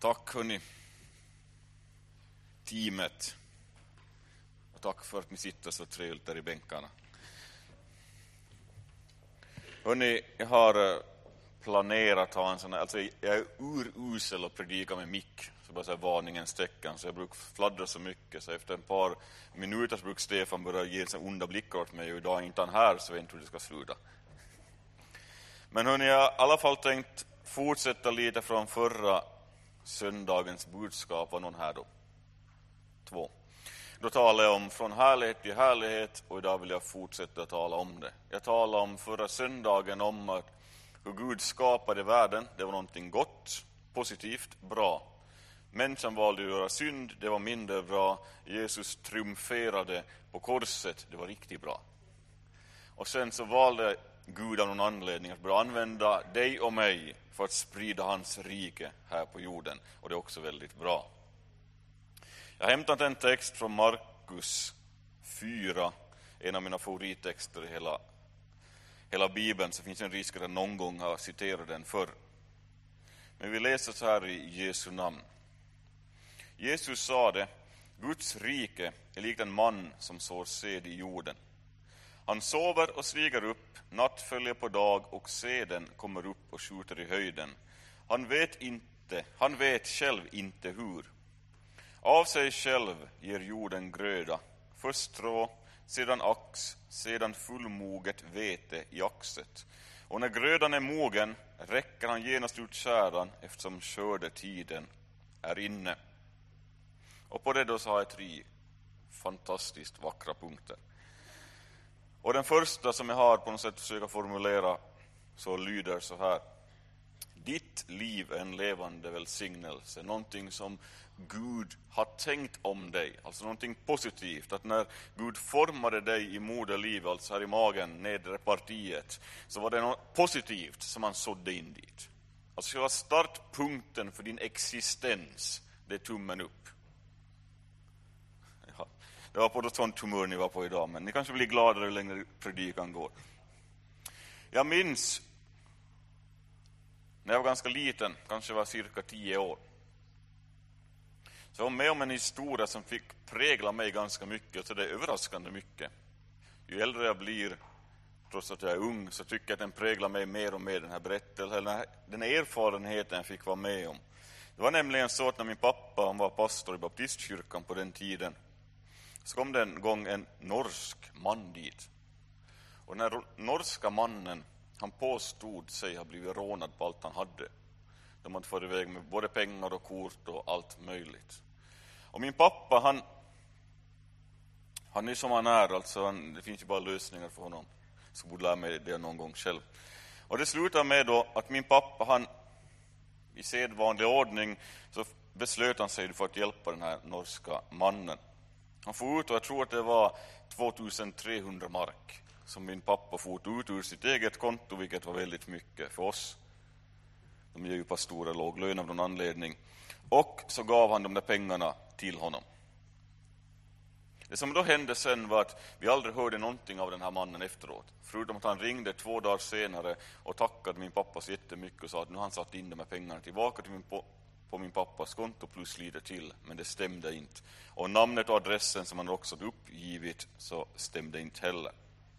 Tack hörni, teamet. Och tack för att ni sitter så trevligt där i bänkarna. Hörni, jag har planerat att ha en sån här, alltså jag är urusel att predika med mick, så bara så här varningens tecken, så jag brukar fladdra så mycket, så efter ett par minuter så brukar Stefan börja ge så onda blickar åt mig, och idag är inte han här, så jag vet inte hur det ska sluta. Men hörni, jag har i alla fall tänkt fortsätta lite från förra söndagens budskap. Var någon här då? 2. Då talar jag om från härlighet till härlighet, och idag vill jag fortsätta tala om det. Jag talade om förra söndagen om att hur Gud skapade världen. Det var någonting gott, positivt, bra. Människan valde att göra synd, det var mindre bra. Jesus triumferade på korset, det var riktigt bra. Och sen så valde Gud av någon anledning att börja använda dig och mig för att sprida hans rike här på jorden. Och det är också väldigt bra. Jag har hämtat en text från Markus 4, en av mina favorittexter i hela Bibeln, så finns en risk att jag någon gång har citerat den förr. Men vi läser så här i Jesu namn. Jesus sa det: Guds rike är likt en man som sår säd i jorden. Han sover och stiger upp, natt följer på dag, och säden kommer upp och skjuter i höjden. Han vet själv inte hur. Av sig själv ger jorden gröda, först strå, sedan ax, sedan fullmoget vete i axet. Och när grödan är mogen räcker han genast ut skäran, eftersom skördetiden är inne. Och på det då så har jag 3 fantastiskt vackra punkter. Och den första som jag har på något sätt försöka formulera så lyder så här: ditt liv är en levande välsignelse, någonting som Gud har tänkt om dig, alltså någonting positivt. Att när Gud formade dig i moderlivet, alltså här i magen, nedre partiet, så var det något positivt som han sådde in dit. Alltså själva startpunkten för din existens, det är tummen upp. Ja, det var på något sånt humör ni var på idag, men ni kanske blir gladare hur längre predikan går. Jag minns när jag var ganska liten, kanske var cirka 10 år. Så jag var med om en historia som fick prägla mig ganska mycket, så det är överraskande mycket. Ju äldre jag blir, trots att jag är ung, så tycker jag att den präglar mig mer och mer, den här berättelsen, den erfarenheten jag fick vara med om. Det var nämligen så att när min pappa, han var pastor i baptistkyrkan på den tiden, så kom det en gång en norsk man dit. Och den här norska mannen, han påstod sig ha blivit rånad på allt han hade. De hade fått iväg med både pengar och kort och allt möjligt. Och min pappa, han är som han är, alltså det finns ju bara lösningar för honom. Så borde lära mig det någon gång själv. Och det slutar med då att min pappa, han i sedvanlig ordning så beslöt han sig för att hjälpa den här norska mannen. Han får ut, och jag tror att det var 2300 mark som min pappa får ut ur sitt eget konto, vilket var väldigt mycket för oss. De ger ju pastorer låg lön av någon anledning. Och så gav han de där pengarna till honom. Det som då hände sen var att vi aldrig hörde någonting av den här mannen efteråt. Förutom att han ringde 2 dagar senare och tackade min pappa så jättemycket och sa att nu har han satt in de här pengarna tillbaka till på min pappas konto plus lite till. Men det stämde inte. Och namnet och adressen som han också hade uppgivit så stämde inte heller.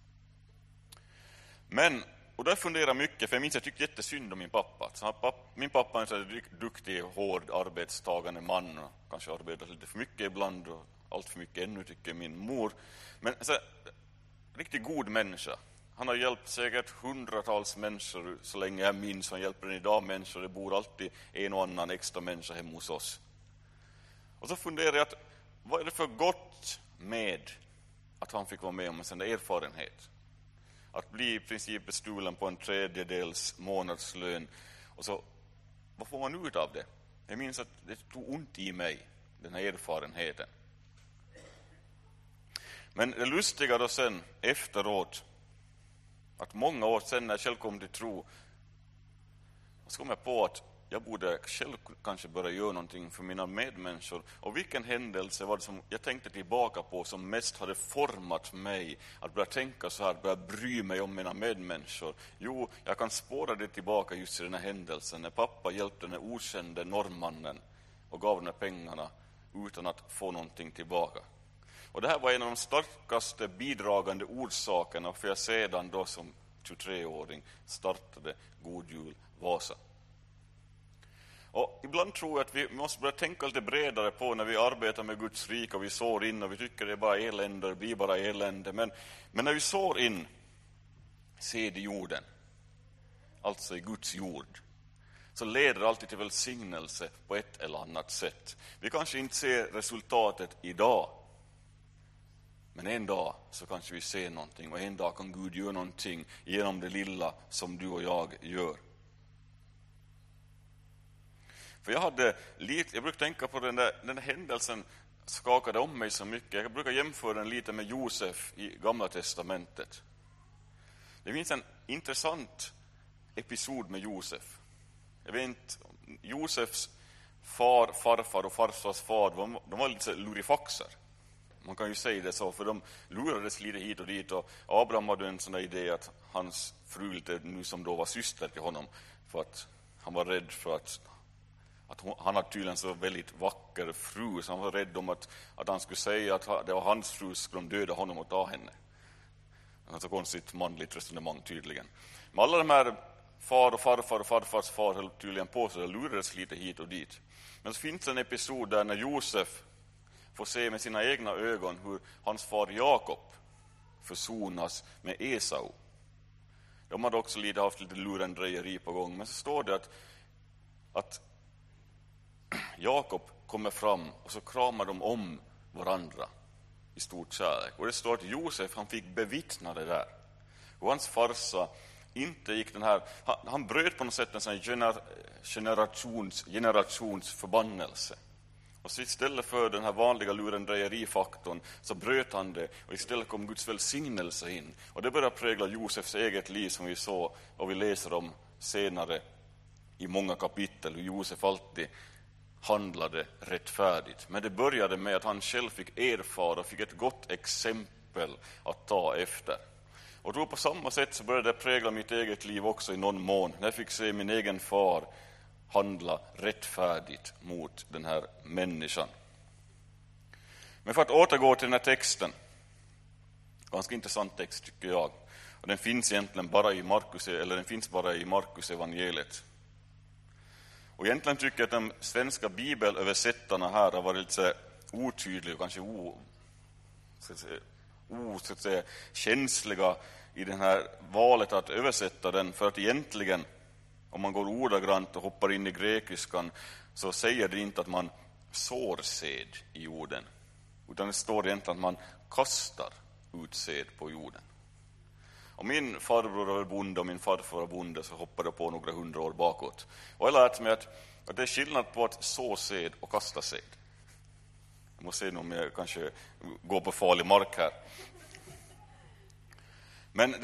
Men, och där funderar jag mycket, för jag minns att jag tyckte jättesynd om min pappa. Så min pappa är en så duktig, hård, arbetstagande man. Och kanske arbetar lite för mycket ibland och allt för mycket ännu, tycker min mor. Men så, riktigt god människa. Han har hjälpt säkert hundratals människor så länge jag minns. Han hjälper en idag människor. Det bor alltid en och annan extra människa hemma hos oss. Och så funderar jag att vad är det för gott med att han fick vara med om en sån där erfarenhet? Att bli i princip bestulen på en 1/3 månadslön. Och så, vad får man ut av det? Jag minns att det tog ont i mig, den här erfarenheten. Men det lustiga då sen, efteråt, att många år sen när jag själv kom till tro, så kom jag på att jag borde själv kanske börja göra någonting för mina medmänniskor. Och vilken händelse var det som jag tänkte tillbaka på som mest hade format mig att börja tänka så här, börja bry mig om mina medmänniskor? Jo, jag kan spåra det tillbaka just i den här händelsen när pappa hjälpte den okände norrmannen och gav de här pengarna utan att få någonting tillbaka. Och det här var en av de starkaste bidragande orsakerna för jag sedan då som 23-åring startade God Jul Vasa. Och ibland tror jag att vi måste börja tänka lite bredare på när vi arbetar med Guds rike och vi sår in och vi tycker det är bara elände, det blir bara elände. Men när vi sår in sed i jorden, alltså i Guds jord, så leder det alltid till välsignelse på ett eller annat sätt. Vi kanske inte ser resultatet idag, men en dag så kanske vi ser någonting och en dag kan Gud göra någonting genom det lilla som du och jag gör. För jag brukar tänka på den händelsen skakade om mig så mycket. Jag brukar jämföra den lite med Josef i Gamla testamentet. Det finns en intressant episod med Josef. Jag vet inte, Josefs farfar och farfars far, de var lite lurifaxar. Man kan ju säga det så, för de lurades lite hit och dit. Och Abraham hade en sån där idé att hans fru, nu som då var syster till honom, för att han var rädd för att han hade tydligen så väldigt vacker fru, så han var rädd om att han skulle säga att det var hans fru, skulle de döda honom och ta henne. Det är så konstigt manligt resonemang tydligen. Men alla de här far och farfar och farfars far höll tydligen på, så det lurades lite hit och dit. Men så finns en episod där när Josef får se med sina egna ögon hur hans far Jakob försonas med Esau. De hade också haft lite lurendrejeri på gång, men så står det att Jakob kommer fram och så kramar de om varandra i stort kärlek. Och det står att Josef, han fick bevittna det där. Och hans farsa inte gick den här, han bröt på något sätt en sån generations förbannelse. Och så istället för den här vanliga lurendrejerifaktorn så bröt han det, och istället kom Guds välsignelse in. Och det började prägla Josefs eget liv, som vi såg och vi läser om senare i många kapitel, hur Josef alltid handlade rättfärdigt. Men det började med att han själv fick erfara och fick ett gott exempel att ta efter. Och då på samma sätt så började det prägla mitt eget liv också i någon mån. När jag fick se min egen far handla rättfärdigt mot den här människan. Men för att återgå till den här texten. Ganska intressant text tycker jag. Och den finns egentligen bara i Markus evangeliet. Och egentligen tycker jag att de svenska bibelöversättarna här har varit lite otydliga och kanske känsliga i det här valet att översätta den. För att egentligen, om man går ordagrant och hoppar in i grekiskan, så säger det inte att man sår sed i jorden. Utan det står egentligen att man kastar ut sed på jorden. Och min farbror var bonde och min farfar var bonde, så hoppade jag på några 100 år bakåt. Och jag lärt mig att det är skillnad på att så sed och kasta sed. Jag måste se om jag kanske går på farlig mark här. Men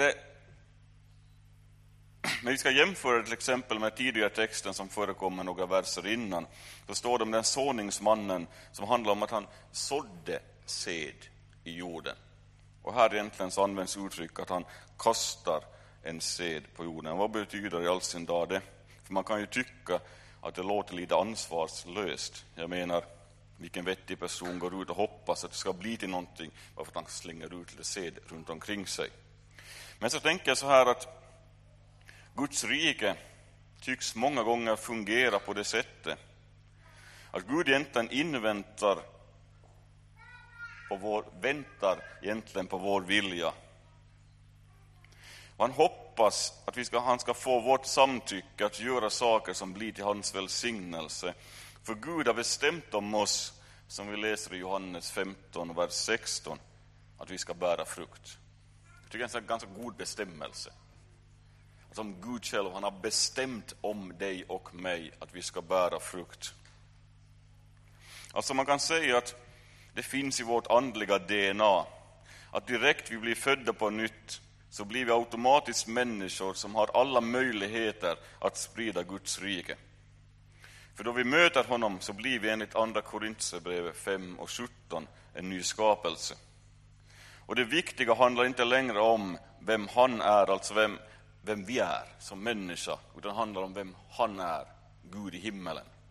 vi ska jämföra till exempel med tidigare texten som förekommer några verser innan. Då står det om den såningsmannen som handlar om att han sådde sed i jorden. Och här egentligen så används uttryck att han kastar en sed på jorden. Vad betyder det i all sin dag det? För man kan ju tycka att det låter lite ansvarslöst. Jag menar, vilken vettig person går ut och hoppas att det ska bli till någonting varför han slänger ut lite sed runt omkring sig. Men så tänker jag så här att Guds rike tycks många gånger fungera på det sättet att Gud egentligen väntar egentligen på vår vilja. Och han hoppas att han ska få vårt samtycke att göra saker som blir till hans välsignelse. För Gud har bestämt om oss, som vi läser i Johannes 15, vers 16, att vi ska bära frukt. Jag tycker det är en ganska god bestämmelse. Som Gud själv, han har bestämt om dig och mig att vi ska bära frukt. Alltså man kan säga att det finns i vårt andliga DNA att direkt vi blir födda på nytt så blir vi automatiskt människor som har alla möjligheter att sprida Guds rike. För då vi möter honom så blir vi enligt andra Korinthierbrevet 5 och 17 en ny skapelse. Och det viktiga handlar inte längre om vem han är, alltså vem vi är som människa, utan det handlar om vem han är, Gud i himmelen.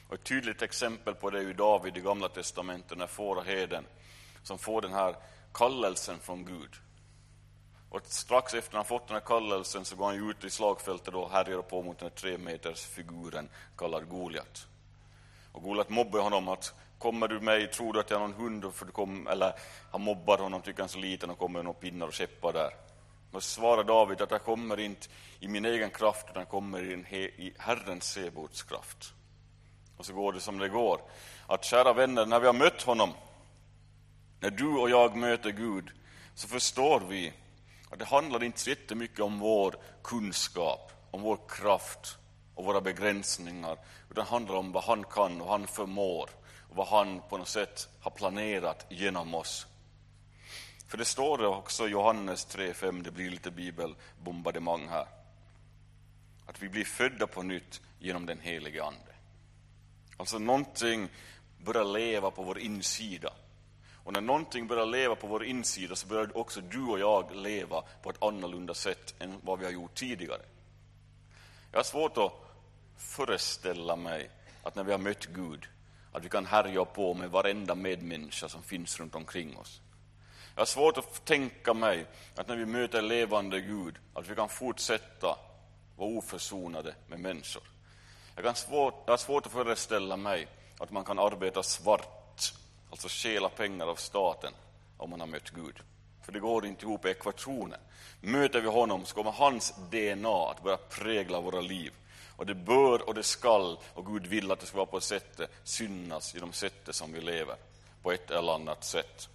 Och ett tydligt exempel på det är ju David i Gamla testamentet, när fåraherden som får den här kallelsen från Gud. Och strax efter han fått den här kallelsen så går han ut i slagfältet och härjar på mot den här 3 meters figuren kallad Goliat. Och Goliat mobbar honom att kommer du mig, tror du att jag är någon hund? För du eller han mobbar honom, tycker han så liten och kommer några pinnar och käppar där. Men så svarar David att jag kommer inte i min egen kraft utan kommer i Herrens Sebaots kraft. Och så går det som det går. Att kära vänner, när vi har mött honom, när du och jag möter Gud, så förstår vi att det handlar inte så jättemycket om vår kunskap, om vår kraft och våra begränsningar, utan det handlar om vad han kan och han förmår och vad han på något sätt har planerat genom oss. För det står det också i Johannes 3:5, det blir lite bibelbombardemang här, att vi blir födda på nytt genom den helige ande. Alltså någonting börjar leva på vår insida. Och när någonting börjar leva på vår insida så börjar också du och jag leva på ett annorlunda sätt än vad vi har gjort tidigare. Jag har svårt att föreställa mig att när vi har mött Gud att vi kan härja på med varenda medmänniska som finns runt omkring oss. Jag har svårt att tänka mig att när vi möter levande Gud att vi kan fortsätta vara oförsonade med människor. Jag har svårt att föreställa mig att man kan arbeta svart, alltså stjäla pengar av staten, om man har mött Gud. För det går inte ihop i ekvationen. Möter vi honom så kommer hans DNA att börja prägla våra liv. Och det bör och det skall, och Gud vill att det ska vara på sättet, synas genom sättet som vi lever, på ett eller annat sätt.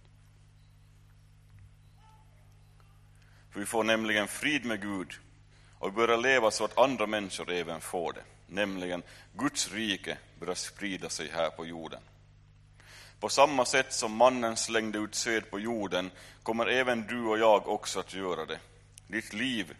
För vi får nämligen frid med Gud och vi börjar leva så att andra människor även får det. Nämligen Guds rike börjar sprida sig här på jorden. På samma sätt som mannen slängde ut säd på jorden kommer även du och jag också att göra det. Ditt liv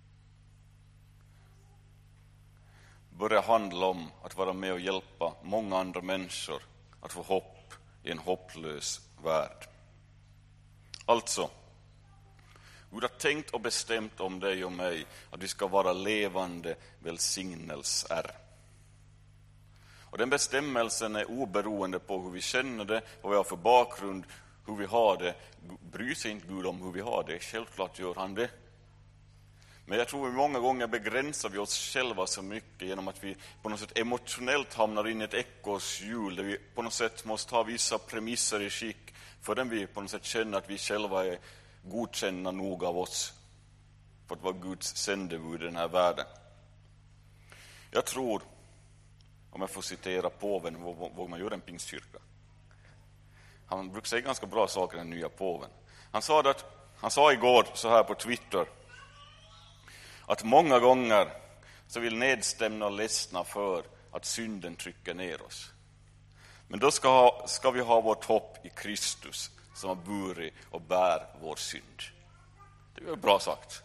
börjar handla om att vara med och hjälpa många andra människor att få hopp i en hopplös värld. Alltså, Gud har tänkt och bestämt om dig och mig att vi ska vara levande välsignelser. Och den bestämmelsen är oberoende på hur vi känner det, vad vi har för bakgrund, hur vi har det. Bryr sig inte Gud om hur vi har det? Självklart gör han det. Men jag tror att många gånger begränsar vi oss själva så mycket genom att vi på något sätt emotionellt hamnar in i ett ekorrhjul där vi på något sätt måste ha vissa premisser i skick förrän vi på något sätt känner att vi själva är godkänna nog av oss för att vara Guds sändebud i den här världen. Jag tror, om jag får citera påven, vad man gör en pingstkyrka. Han brukar säga ganska bra saker, den nya påven. Han sa igår så här på Twitter att många gånger så vill nedstämna och ledsna för att synden trycker ner oss. Men då ska vi ha vårt hopp i Kristus som har burit och bär vår synd. Det är bra sagt.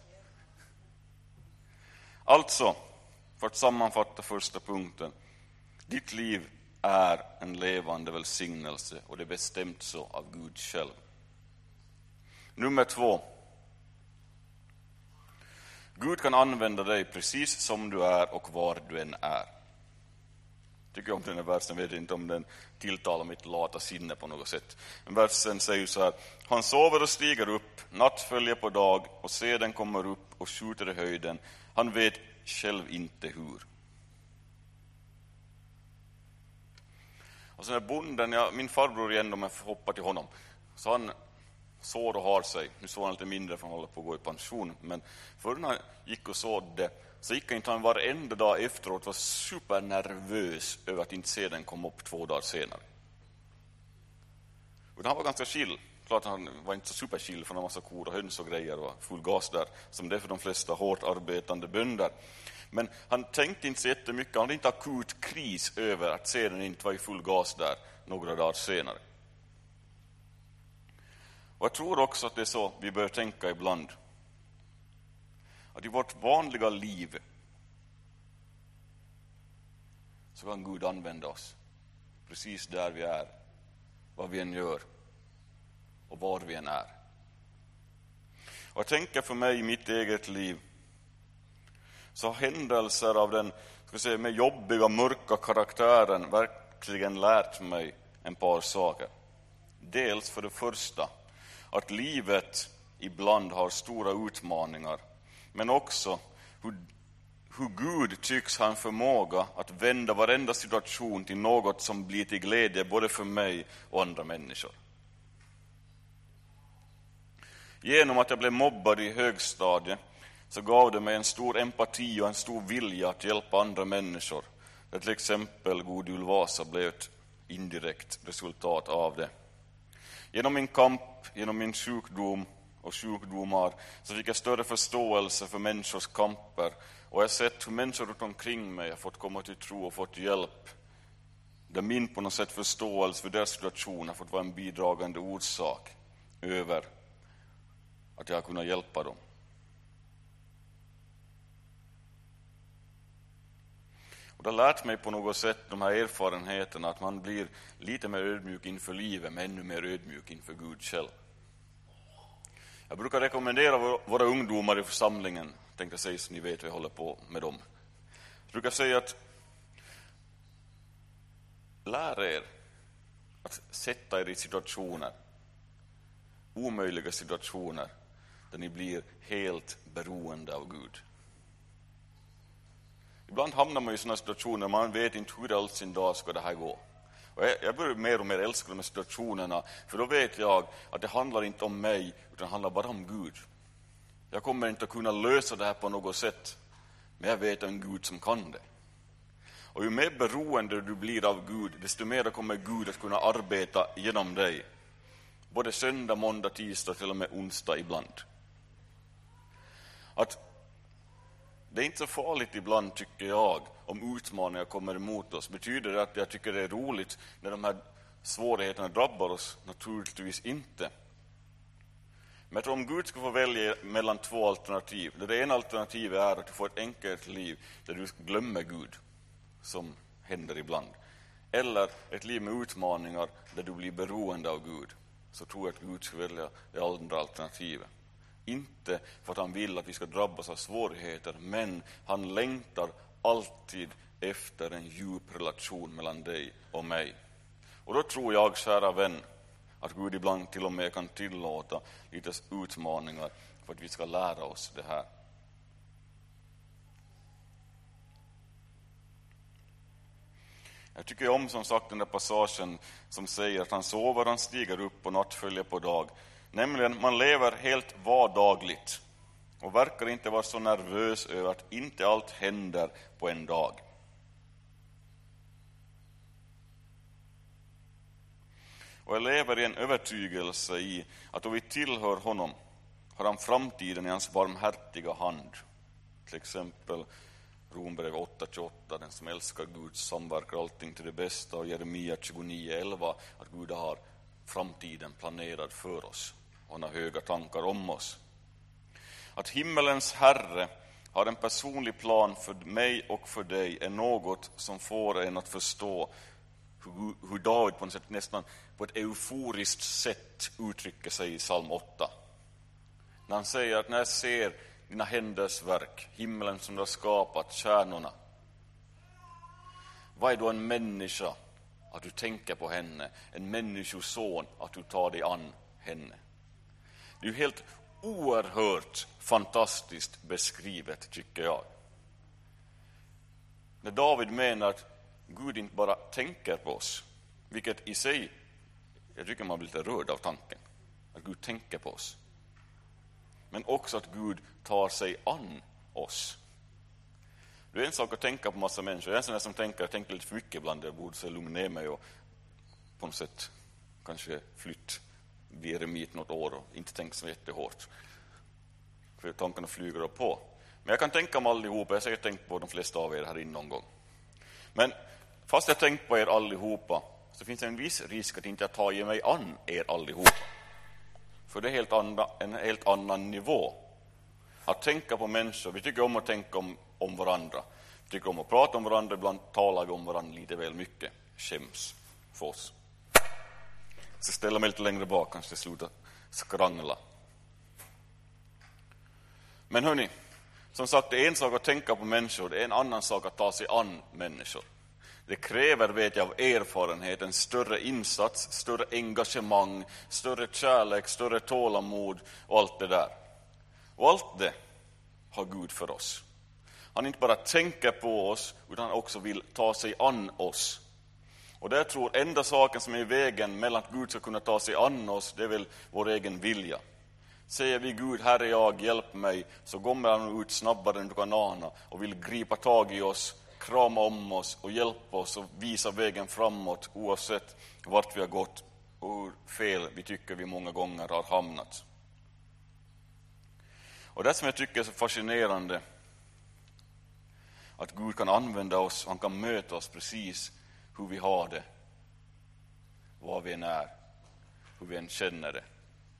Alltså, för att sammanfatta första punkten. Ditt liv är en levande välsignelse och det är bestämt så av Gud själv. Nummer 2. Gud kan använda dig precis som du är och var du än är. Tycker jag om den här versen, vet inte om den tilltalar mitt lata sinne på något sätt. Men versen säger så här: han sover och stiger upp, natt följer på dag och seden kommer upp och skjuter i höjden. Han vet själv inte hur. Och så när bonden, min farbror igen, om jag får hoppa till honom, så han sår och har sig. Nu såg han lite mindre för han håller på att gå i pension. Men förrän han gick och sådde så gick han inte han varenda dag efteråt var supernervös över att inte seden kom upp 2 dagar senare. Och han var ganska chill. Klart han var inte så superchill för en massa kor och höns och grejer och full gas där. Som det är för de flesta hårt arbetande bönder. Men han tänkte inte så jättemycket. Han hade inte akut kris över att seden inte var i full gas där några dagar senare. Och jag tror också att det är så vi bör tänka ibland. Att i vårt vanliga liv så kan Gud använda oss precis där vi är, vad vi än gör och var vi än är. Och jag tänker för mig i mitt eget liv så händelser av den med jobbiga, mörka karaktären verkligen lärt mig en par saker. Dels för det första att livet ibland har stora utmaningar, men också hur Gud tycks ha en förmåga att vända varenda situation till något som blir till glädje både för mig och andra människor. Genom att jag blev mobbad i högstadiet så gav det mig en stor empati och en stor vilja att hjälpa andra människor. Där till exempel God Jul Vasa blev ett indirekt resultat av det. Genom min kamp, genom min sjukdom och sjukdomar så fick jag större förståelse för människors kamper. Och jag har sett hur människor runt omkring mig har fått komma till tro och fått hjälp. Där min på något sätt förståelse för deras situation har fått vara en bidragande orsak över att jag har kunnat hjälpa dem. Och det har lärt mig på något sätt de här erfarenheterna att man blir lite mer ödmjuk inför livet men ännu mer ödmjuk inför Gud själv. Jag brukar rekommendera våra ungdomar i församlingen, tänkte säga så ni vet vad jag håller på med dem. Jag brukar säga att lär er att sätta er i situationer, omöjliga situationer, där ni blir helt beroende av Gud. Ibland hamnar man i sådana situationer man vet inte hur allt sin dag ska det här gå. Och jag börjar mer och mer älska de här situationerna, för då vet jag att det handlar inte om mig utan det handlar bara om Gud. Jag kommer inte att kunna lösa det här på något sätt, men jag vet en Gud som kan det. Och ju mer beroende du blir av Gud, desto mer kommer Gud att kunna arbeta genom dig. Både söndag, måndag, tisdag till och med onsdag ibland. Att det är inte så farligt ibland, tycker jag, om utmaningar kommer emot oss. Betyder det att jag tycker det är roligt när de här svårigheterna drabbar oss? Naturligtvis inte. Men jag tror om Gud ska få välja mellan två alternativ. Där det ena alternativet är att du får ett enkelt liv där du glömmer Gud, som händer ibland. Eller ett liv med utmaningar där du blir beroende av Gud. Så tror jag att Gud ska välja det andra alternativet. Inte för att han vill att vi ska drabbas av svårigheter, men han längtar alltid efter en djup relation mellan dig och mig. Och då tror jag, kära vän, att Gud ibland till och med kan tillåta lite utmaningar för att vi ska lära oss det här. Jag tycker om som sagt den där passagen som säger att han sover, han stiger upp och natt följer på dag. Nämligen, man lever helt vardagligt och verkar inte vara så nervös över att inte allt händer på en dag. Och jag lever i en övertygelse i att om vi tillhör honom har han framtiden i hans barmhärtiga hand. Till exempel Romarbrevet 8:28, den som älskar Gud samverkar allting till det bästa, och Jeremia 29:11, att Gud har framtiden planerad för oss. Han har höga tankar om oss. Att himmelens Herre har en personlig plan för mig och för dig är något som får en att förstå hur David på något sätt, nästan på ett euforiskt sätt uttrycker sig i psalm 8. När han säger att när jag ser dina händers verk, himlen som du har skapat, stjärnorna. Vad är då en människa att du tänker på henne? En människoson att du tar dig an henne. Det är ju helt oerhört fantastiskt beskrivet, tycker jag. När David menar att Gud inte bara tänker på oss, vilket i sig, jag tycker man blir lite rörd av tanken, att Gud tänker på oss. Men också att Gud tar sig an oss. Det är en sak att tänka på massa människor. Jag är en sån där som tänker lite för mycket ibland. Jag borde så lugna ner mig och på något sätt kanske flytt vid eremit något år och inte tänka så jättehårt. För tankarna flyger upp på. Men jag kan tänka om allihopa. Jag har säkert tänkt på de flesta av er här inne någon gång. Men fast jag tänkt på er allihopa så finns det en viss risk att inte jag tar mig an er allihopa. För det är en helt annan nivå. Att tänka på människor. Vi tycker om att tänka om varandra. Vi tycker om att prata om varandra. Ibland talar vi om varandra lite väl mycket. Skäms för oss. Så ställa mig lite längre bak. Kanske sluta skrangla. Men hörni, Som sagt, det är en sak att tänka på människor, det är en annan sak att ta sig an människor. Det kräver, vet jag, av erfarenhet, en större insats, större engagemang, större kärlek, större tålamod och allt det där. Och allt det har Gud för oss. Han inte bara tänker på oss, utan han också vill ta sig an oss. Och där tror enda saken som är i vägen mellan att Gud ska kunna ta sig an oss, det är väl vår egen vilja. Säger vi Gud, här är jag, hjälp mig, så kommer han ut snabbare än du kan ana och vill gripa tag i oss, krama om oss och hjälpa oss och visa vägen framåt oavsett vart vi har gått och hur fel vi tycker vi många gånger har hamnat. Och det som jag tycker är så fascinerande, att Gud kan använda oss, han kan möta oss precis hur vi har det, var vi än är, hur vi än känner det.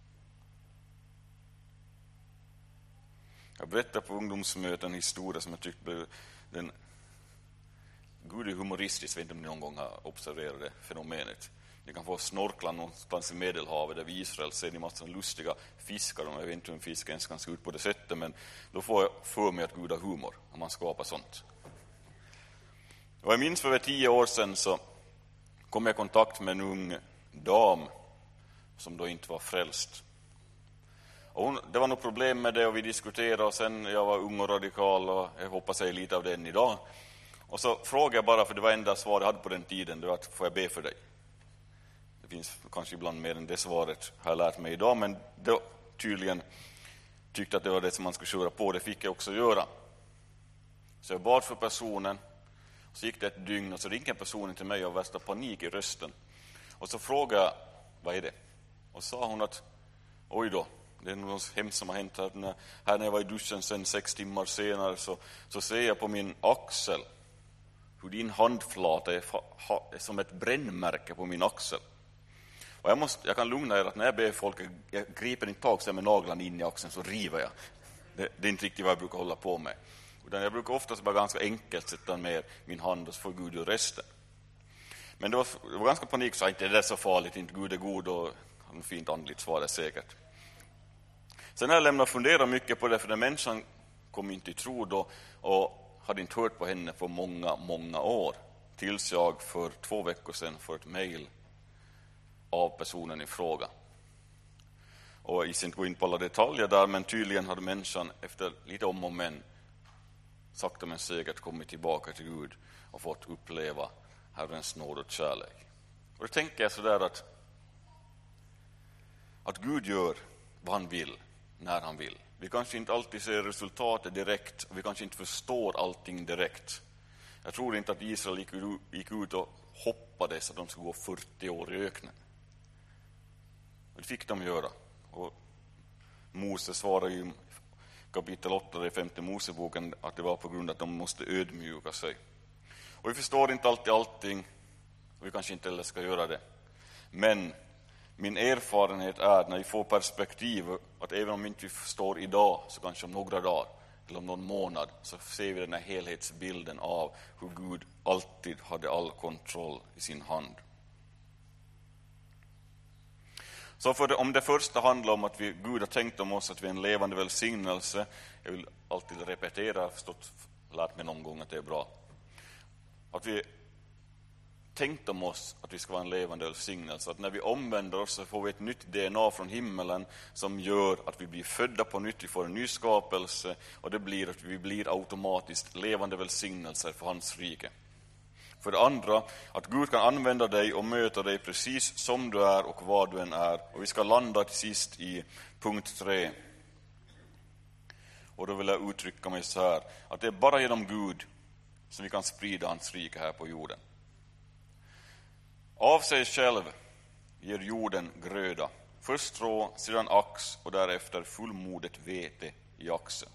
Jag berättade på ungdomsmöten en historia som jag tyckte blev den... Gud är humoristisk, jag vet inte om ni någon gång har observerat det fenomenet. Ni kan få snorkla någonstans i Medelhavet där vid Israel ser ni massor av lustiga fiskar. Jag vet inte hur en fisk ens kan se ut på det sättet, men då får jag för mig att Gud har humor om man skapar sånt. Och jag minns för över 10 år sedan så kom jag i kontakt med en ung dam som då inte var frälst. Och det var nog problem med det och vi diskuterade och sen jag var ung och radikal och jag hoppas jag är lite av den idag. Och så frågade jag bara, för det var enda svar jag hade på den tiden, det var att får jag be för dig? Det finns kanske ibland mer än det svaret har jag lärt mig idag, men då tydligen tyckte att det var det som man skulle köra på, det fick jag också göra. Så jag bad för personen, och så gick det ett dygn och så ringde personen till mig och värsta panik i rösten. Och så frågade jag, vad är det? Och sa hon att, oj då, det är något hemskt som har hänt här när jag var i duschen sen 6 timmar senare så ser jag på min axel hur din handflata är som ett brännmärke på min axel. Och jag kan lugna er att när jag ber folk, jag griper inte tag sig med naglarna in i axeln så river jag. Det är inte riktigt vad jag brukar hålla på med. Utan jag brukar oftast bara ganska enkelt sätta ner min hand och så får Gud ur resten. Men det var ganska panik, så inte det är så farligt, inte Gud är god och har en fint andligt svar är säkert. Sen har jag lämnat fundera mycket på det, för den människan kom inte i tro då och hade inte hört på henne på många år. Tills jag för 2 veckor sedan får ett mejl av personen i fråga. Och jag ska inte gå in på alla detaljer där, men tydligen hade människan efter lite om och men sakta men säkert kommit tillbaka till Gud och fått uppleva Herrens nåd och kärlek. Och då tänker jag sådär att Gud gör vad han vill när han vill. Vi kanske inte alltid ser resultatet direkt och vi kanske inte förstår allting direkt. Jag tror inte att Israel gick ut och hoppades att de skulle gå 40 år i öknen. Det fick de göra. Och Mose svarar ju kapitel 8 i 5:e Moseboken att det var på grund av att de måste ödmjuka sig. Och vi förstår inte alltid allting och vi kanske inte heller ska göra det. Men min erfarenhet är när vi får perspektiv att även om vi inte förstår idag så kanske om några dagar eller om någon månad så ser vi den här helhetsbilden av hur Gud alltid hade all kontroll i sin hand. Så om det första handlar om att Gud har tänkt om oss att vi är en levande välsignelse. Jag vill alltid repetera, jag har lärt mig någon gång att det är bra. Att vi tänkt om oss att vi ska vara en levande välsignelse. Att när vi omvänder oss så får vi ett nytt DNA från himmelen som gör att vi blir födda på nytt, vi får en ny skapelse och det blir att vi blir automatiskt levande välsignelser för hans rike. För det andra, att Gud kan använda dig och möta dig precis som du är och vad du än är. Och vi ska landa till sist i punkt 3. Och då vill jag uttrycka mig så här, att det är bara genom Gud som vi kan sprida hans rike här på jorden. Av sig själv ger jorden gröda. Först strå, sedan ax och därefter fullmodet vete i axeln.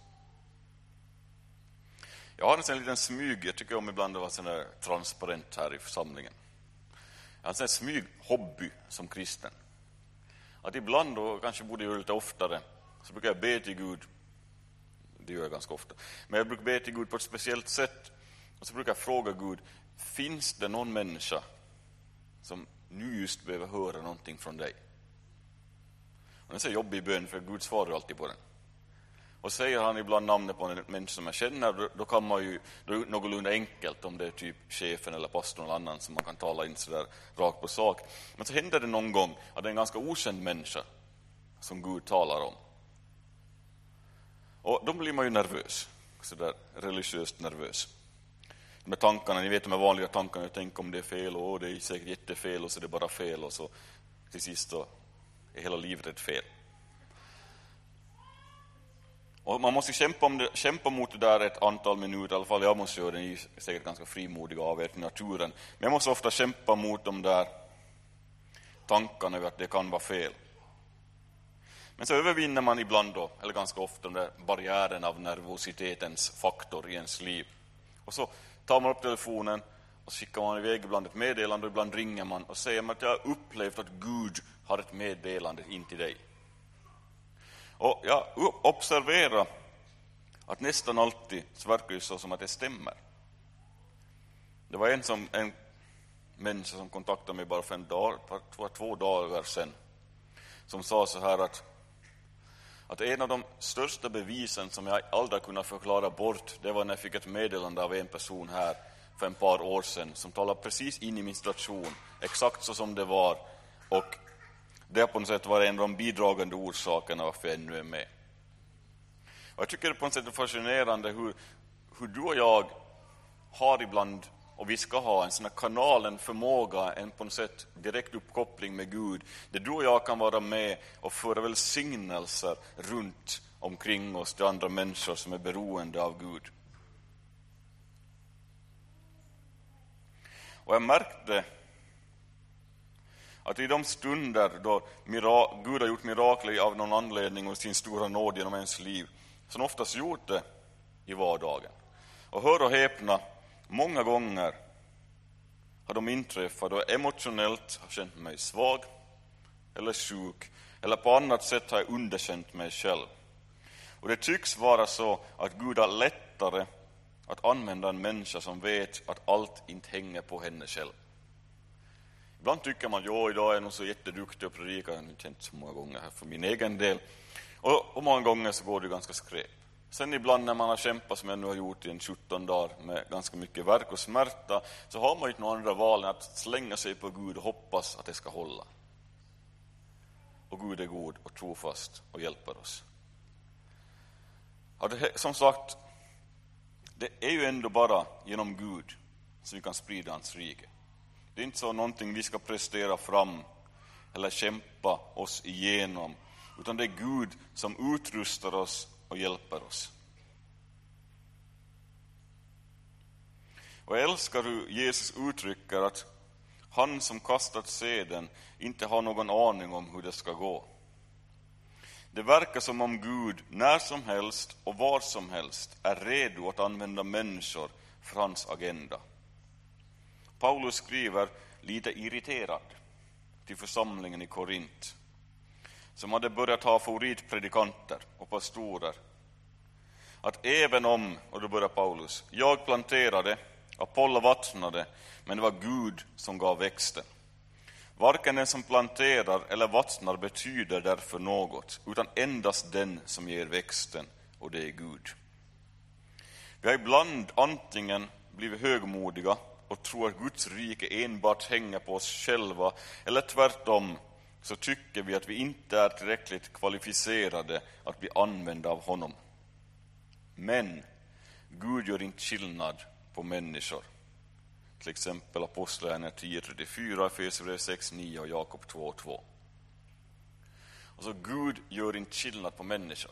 Jag har en sån liten smyg, jag tycker om ibland att vara sån där transparent här i församlingen. Jag har en sån smyg hobby som kristen. Att ibland, och kanske borde göra lite oftare, så brukar jag be till Gud. Det gör jag ganska ofta. Men jag brukar be till Gud på ett speciellt sätt. Och så brukar jag fråga Gud, finns det någon människa som nu just behöver höra någonting från dig? Och det är så jobbig bön, för Gud svarar alltid på den. Och säger han ibland namnet på en människa som jag känner, då kan man ju, då är det någorlunda enkelt om det är typ chefen eller pastorn eller annan som man kan tala in sådär rakt på sak. Men så händer det någon gång att det är en ganska okänd människa som Gud talar om. Och då blir man ju nervös, sådär religiöst nervös. Med tankarna, ni vet de här vanliga tankarna, jag tänker om det är fel, och det är säkert jättefel, och så är det bara fel, och så till sist då är hela livet ett fel. Och man måste kämpa mot det där ett antal minuter, i alla fall jag måste göra det, ni är säkert ganska frimodiga av er till naturen. Men jag måste ofta kämpa mot de där tankarna över att det kan vara fel. Men så övervinner man ibland då, eller ganska ofta, den där barriären av nervositetens faktor i ens liv. Och så tar man upp telefonen och skickar man iväg ibland ett meddelande, och ibland ringer man och säger att jag har upplevt att Gud har ett meddelande in till dig. Och jag observerar att nästan alltid så verkar det så som att det stämmer. Det var en människa som kontaktade mig bara för 2 dagar sedan, som sa så här att en av de största bevisen som jag aldrig kunnat förklara bort, det var när jag fick ett meddelande av en person här för ett par år sedan som talade precis in i min situation, exakt så som det var, och det på något sätt var en av de bidragande orsakerna varför jag ännu är med. Och jag tycker det på något sätt är fascinerande hur du och jag har ibland, och vi ska ha, en sån här kanal, en förmåga, en på något sätt direkt uppkoppling med Gud, där du och jag kan vara med och föra välsignelser runt omkring oss till andra människor som är beroende av Gud. Och jag märkte att i de stunder då Gud har gjort mirakler av någon anledning och sin stora nåd genom ens liv, som oftast gjort det i vardagen. Och hör och häpna, många gånger har de inträffat då jag emotionellt har känt mig svag eller sjuk, eller på annat sätt har jag underkänt mig själv. Och det tycks vara så att Gud har lättare att använda en människa som vet att allt inte hänger på henne själv. Ibland tycker man, idag är jag nog så jätteduktig att predika, jag har inte känt så många gånger här för min egen del. Och många gånger så går det ganska skräp. Sen ibland när man har kämpat, som jag nu har gjort i en 17 dagar med ganska mycket verk och smärta, så har man ju inte några andra val än att slänga sig på Gud och hoppas att det ska hålla. Och Gud är god och trofast och hjälper oss. Ja, som sagt, det är ju ändå bara genom Gud som vi kan sprida hans rike. Det är inte så någonting vi ska prestera fram eller kämpa oss igenom, utan det är Gud som utrustar oss och hjälper oss. Och jag älskar hur Jesus uttrycker att han som kastat seden inte har någon aning om hur det ska gå. Det verkar som om Gud när som helst och var som helst är redo att använda människor för hans agenda. Paulus skriver lite irriterad till församlingen i Korint, som hade börjat ha favoritpredikanter och pastorer, att även om, och då börjar Paulus, jag planterade, Apollo vattnade, men det var Gud som gav växten. Varken den som planterar eller vattnar betyder därför något, utan endast den som ger växten, och det är Gud. Vi har ibland antingen blivit högmodiga och tror att Guds rike enbart hänger på oss själva, eller tvärtom så tycker vi att vi inte är tillräckligt kvalificerade att bli använda av honom. Men Gud gör inte skillnad på människor. Till exempel Apostlagärningarna 10:34, Efesierbrevet 6:9 och Jakob 2:2. Alltså Gud gör inte skillnad på människor.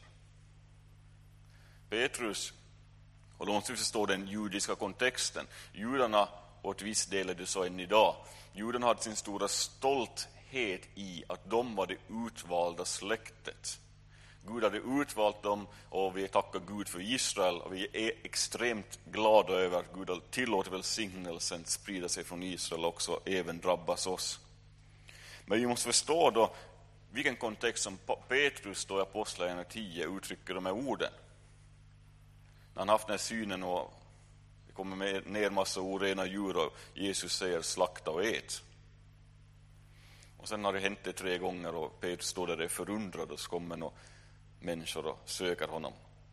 Petrus, och då måste vi förstå den judiska kontexten. Judarna, och till viss del är det så än idag, judarna hade sin stora stolthet i att de var det utvalda släktet. Gud hade utvalt dem, och vi tackar Gud för Israel, och vi är extremt glada över att Gud har tillåtit välsignelsen sprida sig från Israel också, även drabbas oss. Men vi måste förstå då vilken kontext som Petrus då i Apostlagärningarna 10 uttrycker de här orden. När han haft den här synen och det kommer ner massa orena djur och Jesus säger slakta och ät. Och sen har det hänt det 3 gånger och Petrus står där och är förundrad, och så kommer några människor och söker honom.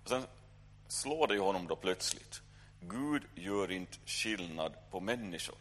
Och sen slår det ju honom då plötsligt. Gud gör inte skillnad på människor.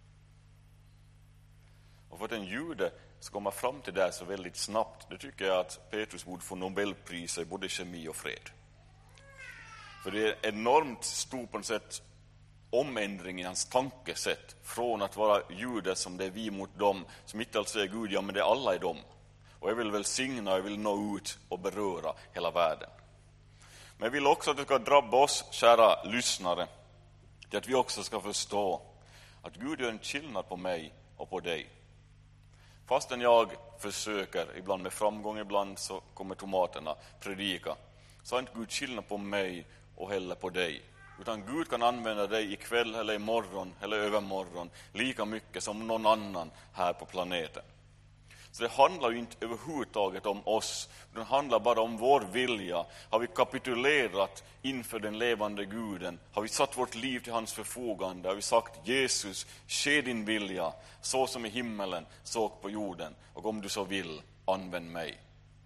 Och för att en jude ska komma fram till det här så väldigt snabbt, det tycker jag att Petrus borde få Nobelpriset i både kemi och fred. För det är enormt stor på något sätt omändring i hans tankesätt från att vara jude som det är vi mot dem, som inte alls säger Gud, ja men det är alla i dem. Och jag vill välsigna, jag vill nå ut och beröra hela världen. Men jag vill också att det ska drabba oss, kära lyssnare, till att vi också ska förstå att Gud gör en skillnad på mig och på dig. Fastän jag försöker, ibland med framgång, ibland så kommer tomaterna, predika, så har inte Gud skillnad på mig och heller på dig. Utan Gud kan använda dig ikväll eller imorgon eller övermorgon lika mycket som någon annan här på planeten. Så det handlar ju inte överhuvudtaget om oss. Det handlar bara om vår vilja. Har vi kapitulerat inför den levande Guden? Har vi satt vårt liv till hans förfogande? Har vi sagt Jesus, ske din vilja, så som i himmelen, så på jorden. Och om du så vill, använd mig.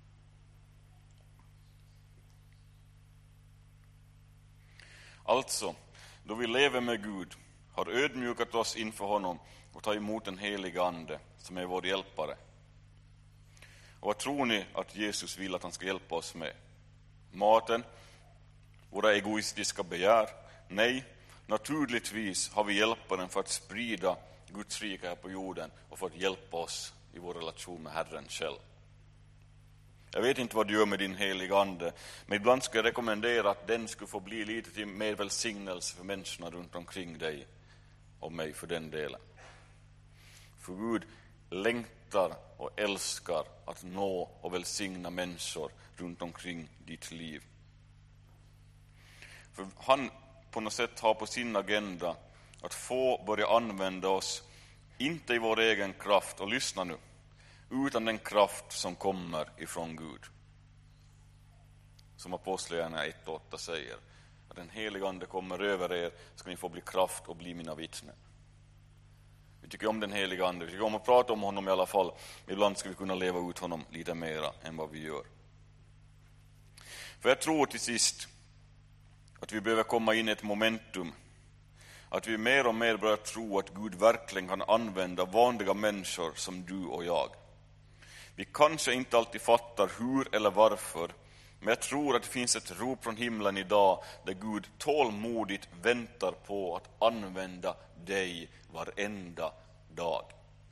Alltså, då vi lever med Gud, har ödmjukat oss inför honom och tar emot den heliga ande som är vår hjälpare. Och vad tror ni att Jesus vill att han ska hjälpa oss med? Maten? Våra egoistiska begär? Nej, naturligtvis har vi hjälparen för att sprida Guds rike här på jorden och för att hjälpa oss i vår relation med Herren själv. Jag vet inte vad du gör med din heliga ande, men ibland ska jag rekommendera att den skulle få bli lite till mer välsignelse för människorna runt omkring dig och mig för den delen. För Gud längtar och älskar att nå och välsigna människor runt omkring ditt liv. För han på något sätt har på sin agenda att få börja använda oss, inte i vår egen kraft, och lyssna nu, utan den kraft som kommer ifrån Gud. Som Apostlagärningarna 1:8 säger, att den heliga ande kommer över er, ska ni få bli kraft och bli mina vittnen. Vi tycker om den heliga ande, vi tycker om att prata om honom i alla fall. Ibland ska vi kunna leva ut honom lite mera än vad vi gör. För jag tror till sist att vi behöver komma in i ett momentum. Att vi mer och mer börjar tro att Gud verkligen kan använda vanliga människor som du och jag. Vi kanske inte alltid fattar hur eller varför, men jag tror att det finns ett rop från himlen idag där Gud tålmodigt väntar på att använda dig varenda dag.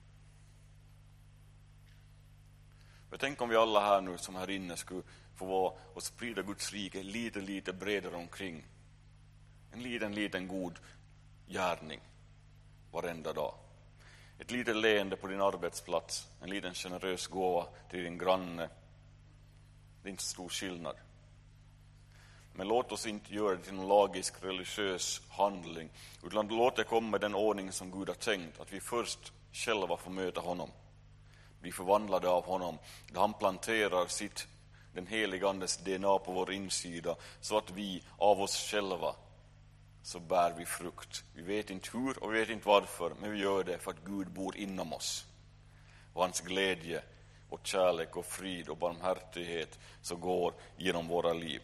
Jag tänker om vi alla här nu som här inne skulle få vara och sprida Guds rike lite bredare omkring. En liten god gärning varenda dag. Ett litet leende på din arbetsplats, en liten generös gåva till din granne. Det är inte stor skillnad. Men låt oss inte göra det till en lagisk religiös handling, utan låt det komma den ordning som Gud har tänkt, att vi först själva får möta honom. Bli förvandlade av honom, där han planterar den heliga andes DNA på vår insida, så att vi av oss själva så bär vi frukt. Vi vet inte hur och vi vet inte varför, men vi gör det för att Gud bor inom oss. Och hans glädje och kärlek och frid och barmhärtighet så går genom våra liv.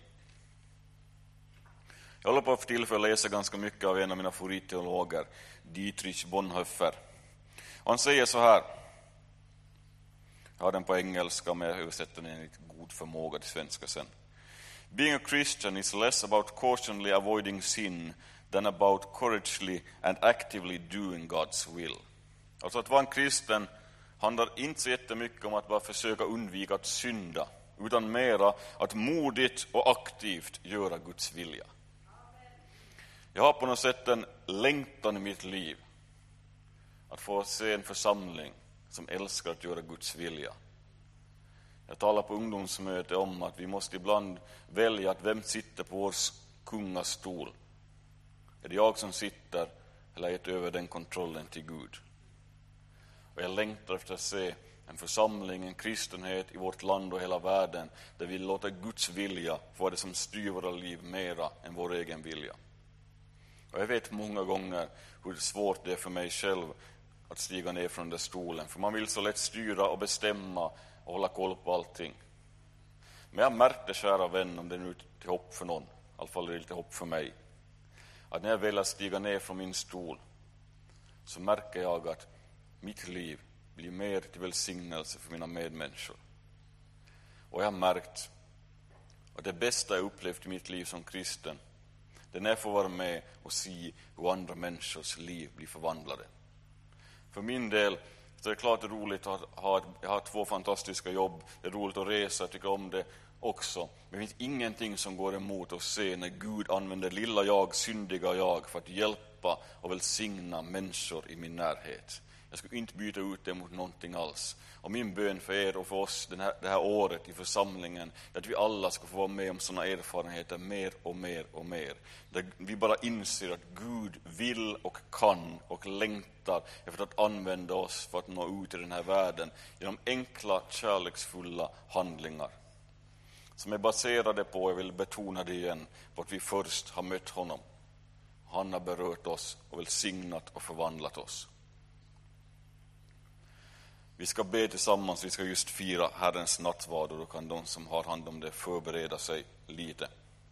Jag håller på för tillfälle att läsa ganska mycket av en av mina favoritteologer, Dietrich Bonhoeffer. Och han säger så här, jag har den på engelska men jag översätter den i god förmåga till svenska sen. Being a Christian is less about cautiously avoiding sin than about courageously and actively doing God's will. Alltså att vara en kristen handlar inte så jättemycket om att bara försöka undvika att synda, utan mera att modigt och aktivt göra Guds vilja. Jag har på något sätt en längtan i mitt liv att få se en församling som älskar att göra Guds vilja. Jag talar på ungdomsmöte om att vi måste ibland välja att vem sitter på vår kungastol. Är det jag som sitter eller gett över den kontrollen till Gud? Och jag längtar efter att se en församling, en kristenhet i vårt land och hela världen där vi låter Guds vilja vara det som styr våra liv mera än vår egen vilja. Och jag vet många gånger hur svårt det är för mig själv att stiga ner från den stolen. För man vill så lätt styra och bestämma och hålla koll på allting. Men jag märkte, kära vän, om det nu är till hopp för någon, alla fall är det lite hopp för mig, att när jag vill stiga ner från min stol så märker jag att mitt liv blir mer till välsignelse för mina medmänniskor. Och jag har märkt att det bästa jag upplevt i mitt liv som kristen, det är när jag får vara med och se hur andra människors liv blir förvandlade. För min del så är det klart roligt att jag har 2 fantastiska jobb. Det är roligt att resa, jag tycker om det också. Men det finns ingenting som går emot att se när Gud använder lilla jag, syndiga jag, för att hjälpa och välsigna människor i min närhet. Jag skulle inte byta ut det mot någonting alls. Och min bön för er och för oss det här året i församlingen är att vi alla ska få vara med om sådana erfarenheter mer och mer och mer. Där vi bara inser att Gud vill och kan och längtar efter att använda oss för att nå ut i den här världen genom enkla, kärleksfulla handlingar. Som är baserade på, jag vill betona det igen, på att vi först har mött honom. Han har berört oss och välsignat och förvandlat oss. Vi ska be tillsammans, vi ska just fira Herrens nattvard och då kan de som har hand om det förbereda sig lite.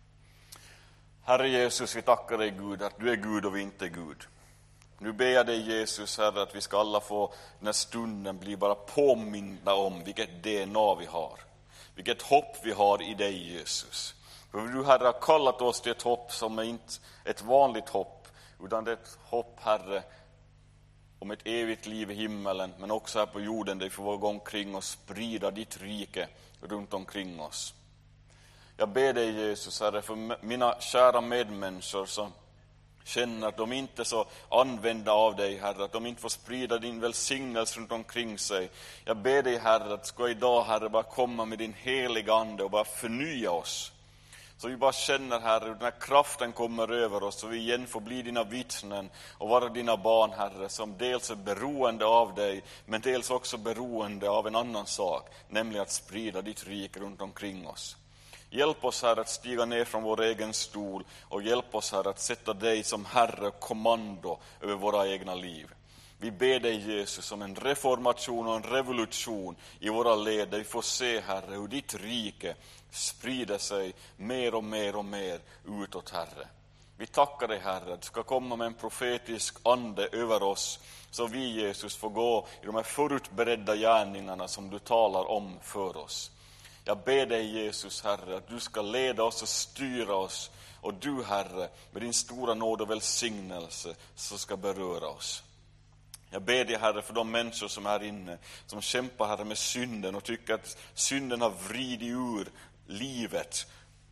Herre Jesus, vi tackar dig Gud att du är Gud och vi inte är Gud. Nu ber jag dig Jesus, Herre, att vi ska alla få den här stunden bli bara påminna om vilket DNA vi har. Vilket hopp vi har i dig Jesus. För du Herre har kallat oss till ett hopp som är inte ett vanligt hopp, utan det är ett hopp Herre om ett evigt liv i himmelen, men också här på jorden där vi får gå omkring och sprida ditt rike runt omkring oss. Jag ber dig Jesus Herre för mina kära medmänniskor som känner att de inte är så använda av dig Herre, att de inte får sprida din välsignelse runt omkring sig. Jag ber dig Herre att ska idag Herre bara komma med din heliga ande och bara förnya oss. Så vi bara känner Herre hur den här kraften kommer över oss, så vi igen får bli dina vittnen och vara dina barn Herre, som dels är beroende av dig men dels också beroende av en annan sak, nämligen att sprida ditt rike runt omkring oss. Hjälp oss Herre att stiga ner från vår egen stol och hjälp oss Herre att sätta dig som Herre och kommando över våra egna liv. Vi ber dig Jesus om en reformation och en revolution i våra led, där vi får se Herre hur ditt rike sprider sig mer och mer och mer utåt Herre. Vi tackar dig Herre att du ska komma med en profetisk ande över oss, så vi Jesus får gå i de här förutberedda gärningarna som du talar om för oss. Jag ber dig Jesus Herre att du ska leda oss och styra oss, och du Herre med din stora nåd och välsignelse så ska beröra oss. Jag ber dig Herre för de människor som är här inne, som kämpar Herre med synden och tycker att synden har vridit ur livet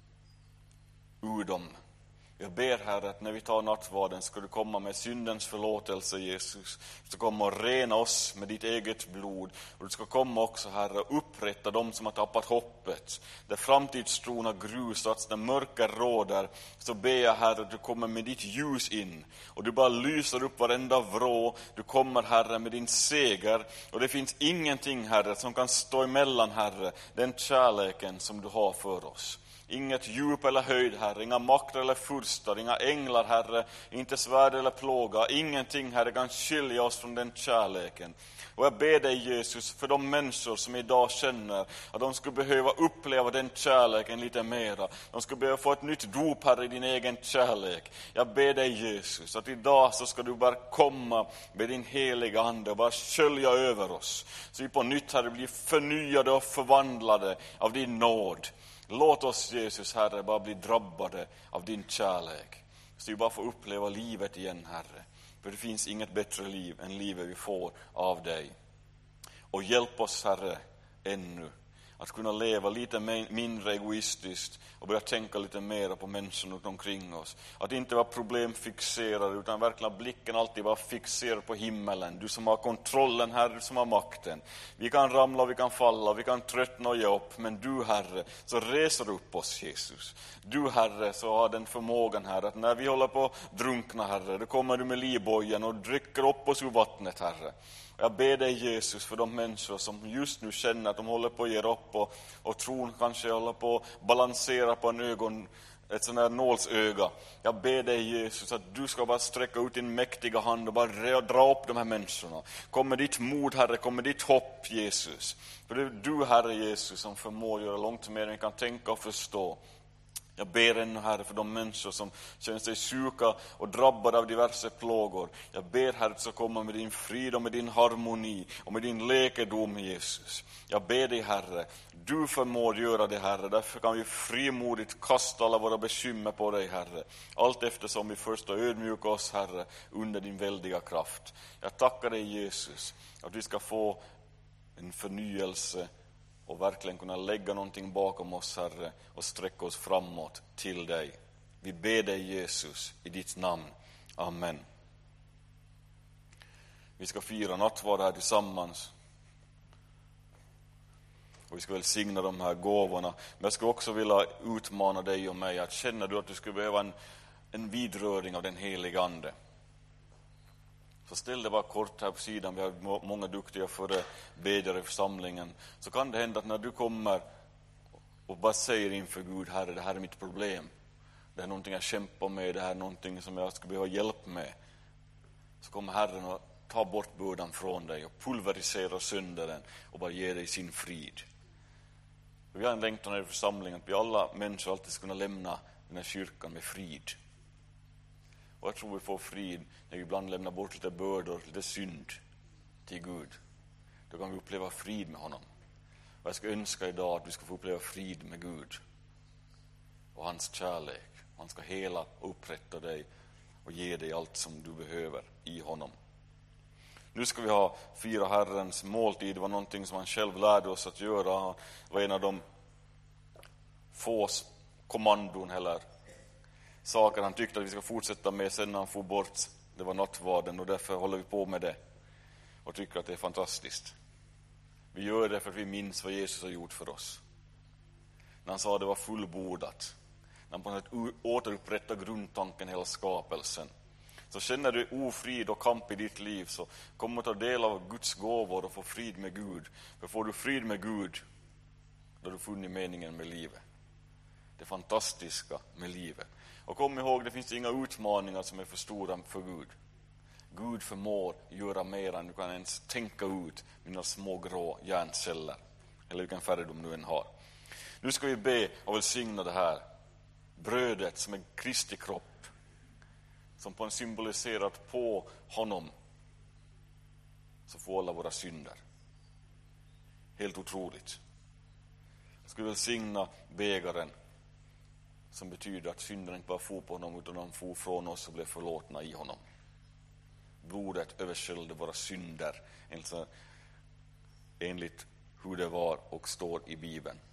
ur dem. Jag ber Herre att när vi tar nattvarden ska du komma med syndens förlåtelse Jesus. Du ska komma och rena oss med ditt eget blod. Och du ska komma också Herre och upprätta dem som har tappat hoppet. Där framtidstron har grusats, där mörker råder, så ber jag Herre att du kommer med ditt ljus in. Och du bara lyser upp varenda vrå. Du kommer Herre med din seger. Och det finns ingenting Herre som kan stå emellan Herre, den kärleken som du har för oss. Inget djup eller höjd Herre, inga makter eller furstar, inga änglar Herre, inte svärd eller plåga, ingenting Herre kan skilja oss från den kärleken. Och jag ber dig Jesus för de människor som idag känner att de skulle behöva uppleva den kärleken lite mera. De skulle behöva få ett nytt dop Herre i din egen kärlek. Jag ber dig Jesus att idag så ska du bara komma med din heliga ande och bara skölja över oss. Så vi på nytt Herre blir förnyade och förvandlade av din nåd. Låt oss Jesus Herre bara bli drabbade av din kärlek. Så vi bara får uppleva livet igen Herre. För det finns inget bättre liv än livet vi får av dig. Och hjälp oss Herre ännu att kunna leva lite mindre egoistiskt och börja tänka lite mer på människorna runt omkring oss. Att inte vara problemfixerade utan verkligen blicken alltid vara fixerad på himmelen. Du som har kontrollen Herre, du som har makten. Vi kan ramla, vi kan falla, vi kan tröttna och ge upp. Men du Herre, så reser upp oss Jesus. Du Herre, så har den förmågan Herre att när vi håller på att drunkna Herre, då kommer du med livbojen och dricker upp oss ur vattnet Herre. Jag ber dig Jesus för de människor som just nu känner att de håller på att ge upp och tron kanske håller på att balansera på ett sån här nålsöga. Jag ber dig Jesus att du ska bara sträcka ut din mäktiga hand och bara dra upp de här människorna. Kom med ditt mod Herre, kom med ditt hopp Jesus. För det är du Herre Jesus som förmår göra långt mer än vi kan tänka och förstå. Jag ber ännu, Herre, för de människor som känner sig sjuka och drabbade av diverse plågor. Jag ber, Herre, att du komma med din frid och med din harmoni och med din läkedom, Jesus. Jag ber dig, Herre, du förmår göra det, Herre. Därför kan vi frimodigt kasta alla våra bekymmer på dig, Herre. Allt eftersom vi först har ödmjukat oss, Herre, under din väldiga kraft. Jag tackar dig, Jesus, att vi ska få en förnyelse och verkligen kunna lägga någonting bakom oss, Herre, och sträcka oss framåt till dig. Vi ber dig, Jesus, i ditt namn. Amen. Vi ska fira nattvard här tillsammans. Och vi ska väl signa de här gåvorna. Men jag skulle också vilja utmana dig och mig att känna du att du skulle behöva en vidröring av den heliga ande. Så ställ det bara kort här på sidan. Vi har många duktiga förebedjare i församlingen. Så kan det hända att när du kommer och bara säger inför Gud, Herre, det här är mitt problem. Det är någonting jag kämpar med. Det här är någonting som jag skulle behöva hjälp med. Så kommer Herren att ta bort bördan från dig och pulverisera sönder den och bara ge dig sin frid. Vi har en längtan här i församlingen att vi alla människor alltid ska kunna lämna den här kyrkan med frid. Och jag tror vi får frid när vi ibland lämnar bort lite bördor, lite synd till Gud. Då kan vi uppleva frid med honom. Och jag ska önska idag att vi ska få uppleva frid med Gud. Och hans kärlek. Han ska hela och upprätta dig och ge dig allt som du behöver i honom. Nu ska vi fira Herrens måltid. Det var någonting som han själv lärde oss att göra. Det var en av de få kommandon eller saker han tyckte att vi ska fortsätta med sen när han får bort. Det var nattvarden och därför håller vi på med det. Och tycker att det är fantastiskt. Vi gör det för att vi minns vad Jesus har gjort för oss. När han sa att det var fullbordat. När han på något sätt återupprättar grundtanken hela skapelsen. Så känner du ofrid och kamp i ditt liv, så kom och ta del av Guds gåvor och få frid med Gud. För får du frid med Gud, då har du funnit meningen med livet. Det fantastiska med livet. Och kom ihåg, det finns inga utmaningar som är för stora för Gud. Gud förmår göra mer än du kan ens tänka ut med dina små grå hjärnceller. Eller vilken färg de nu än har. Nu ska vi be och välsigna det här brödet som är Kristi kropp. Som på en symboliserat på honom så får alla våra synder. Helt otroligt. Jag skulle välsigna bägaren som betyder att synderna inte bara får på honom utan de får från oss och blev förlåtna i honom. Blodet översköljde våra synder enligt hur det var och står i Bibeln.